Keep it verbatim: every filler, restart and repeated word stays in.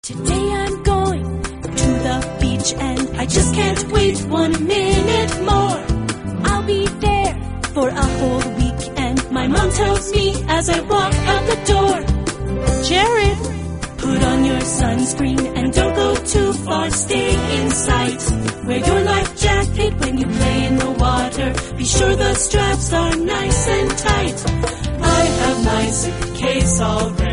Today I'm going to the beach and I just can't wait one minute more. I'll be there for a whole week and my mom tells me as I walk out the door, Jared, put on your sunscreen and don't go too far, stay in sight. Wear your life jacket when you play in the water. Be sure the straps are nice and tight. I have my suitcase all ready.